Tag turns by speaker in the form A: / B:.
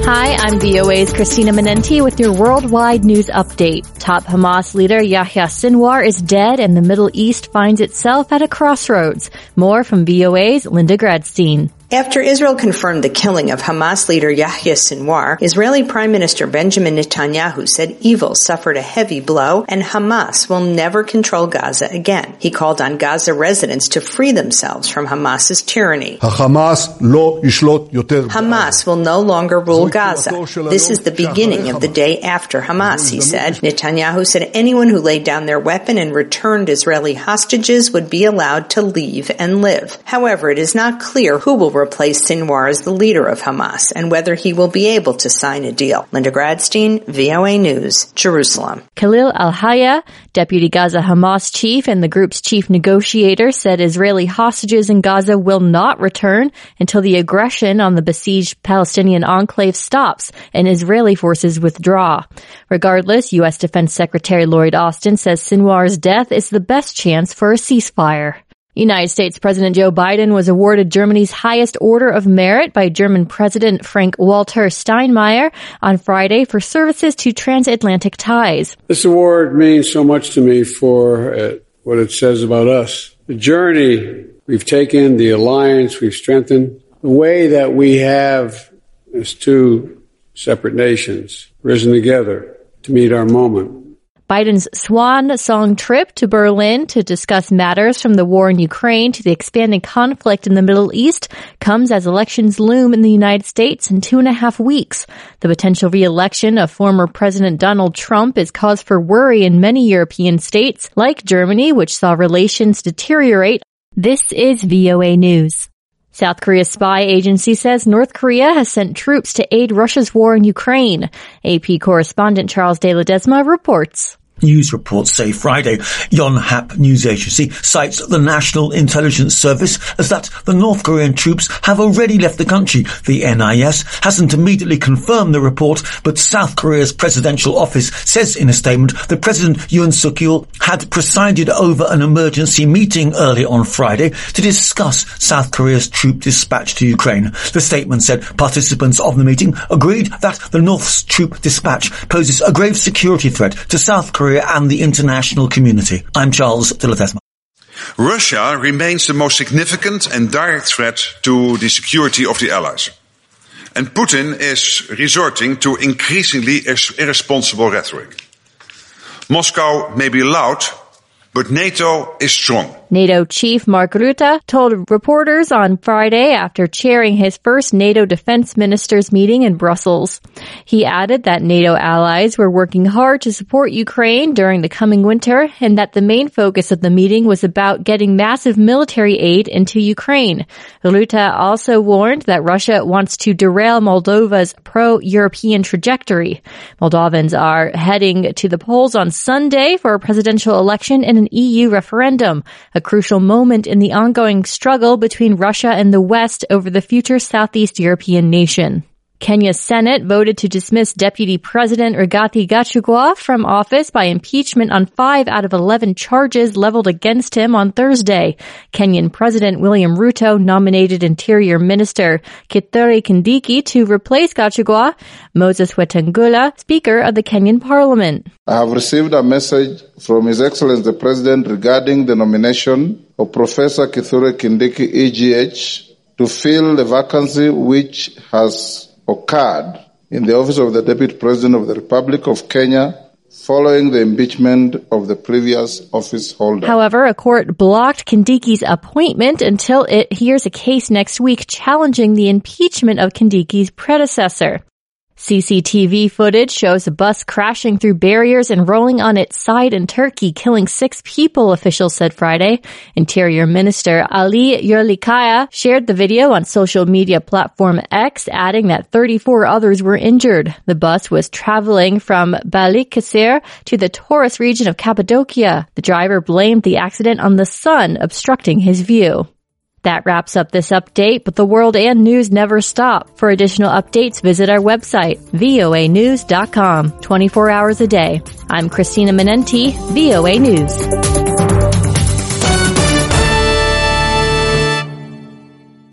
A: Hi, I'm VOA's Christina Menenti with your worldwide news update. Top Hamas leader Yahya Sinwar is dead and the Middle East finds itself at a crossroads. More from VOA's Linda Gradstein.
B: After Israel confirmed the killing of Hamas leader Yahya Sinwar, Israeli Prime Minister Benjamin Netanyahu said evil suffered a heavy blow and Hamas will never control Gaza again. He called on Gaza residents to free themselves from Hamas's tyranny.
C: Hamas
B: will no longer rule Gaza. This is the beginning of the day after Hamas, he said. Netanyahu said anyone who laid down their weapon and returned Israeli hostages would be allowed to leave and live. However, it is not clear who will replace Sinwar as the leader of Hamas and whether he will be able to sign a deal. Linda Gradstein, VOA News, Jerusalem.
A: Khalil Al-Hayya, deputy Gaza Hamas chief and the group's chief negotiator, said Israeli hostages in Gaza will not return until the aggression on the besieged Palestinian enclave stops and Israeli forces withdraw. Regardless, U.S. Defense Secretary Lloyd Austin says Sinwar's death is the best chance for a ceasefire. United States President Joe Biden was awarded Germany's highest order of merit by German President Frank-Walter Steinmeier on Friday for services to transatlantic ties.
D: This award means so much to me for what it says about us. The journey we've taken, the alliance we've strengthened, the way that we have, as two separate nations, risen together to meet our moment.
A: Biden's swan song trip to Berlin to discuss matters from the war in Ukraine to the expanding conflict in the Middle East comes as elections loom in the United States in 2.5 weeks. The potential re-election of former President Donald Trump is cause for worry in many European states, like Germany, which saw relations deteriorate. This is VOA News. South Korea's spy agency says North Korea has sent troops to aid Russia's war in Ukraine. AP correspondent Charles de Ledesma reports.
E: News reports say Friday, Yonhap news agency cites the National Intelligence Service as that the North Korean troops have already left the country. The NIS hasn't immediately confirmed the report, but South Korea's presidential office says in a statement that President Yoon Suk-yeol had presided over an emergency meeting early on Friday to discuss South Korea's troop dispatch to Ukraine. The statement said participants of the meeting agreed that the North's troop dispatch poses a grave security threat to South Korea and the international community. I'm Charles de Ledesma.
F: Russia remains the most significant and direct threat to the security of the Allies. And Putin is resorting to increasingly irresponsible rhetoric. Moscow may be loud, but NATO is strong.
A: NATO chief Mark Rutte told reporters on Friday after chairing his first NATO defense ministers meeting in Brussels. He added that NATO allies were working hard to support Ukraine during the coming winter and that the main focus of the meeting was about getting massive military aid into Ukraine. Rutte also warned that Russia wants to derail Moldova's pro-European trajectory. Moldovans are heading to the polls on Sunday for a presidential election and an EU referendum, a crucial moment in the ongoing struggle between Russia and the West over the future Southeast European nation. Kenya's Senate voted to dismiss Deputy President Rigathi Gachagua from office by impeachment on 5 out of 11 charges leveled against him on Thursday. Kenyan President William Ruto nominated Interior Minister Kithure Kindiki to replace Gachagua. Moses Wetangula, Speaker of the Kenyan Parliament.
G: I have received a message from His Excellency the President regarding the nomination of Professor Kithure Kindiki, EGH, to fill the vacancy which has occurred in the office of the Deputy President of the Republic of Kenya following the impeachment of the previous office holder.
A: However, a court blocked Kindiki's appointment until it hears a case next week challenging the impeachment of Kindiki's predecessor. CCTV footage shows a bus crashing through barriers and rolling on its side in Turkey, killing 6 people, officials said Friday. Interior Minister Ali Yerlikaya shared the video on social media platform X, adding that 34 others were injured. The bus was traveling from Balıkesir to the tourist region of Cappadocia. The driver blamed the accident on the sun obstructing his view. That wraps up this update, but the world and news never stop. For additional updates, visit our website, voanews.com, 24 hours a day. I'm Christina Menenti, VOA News.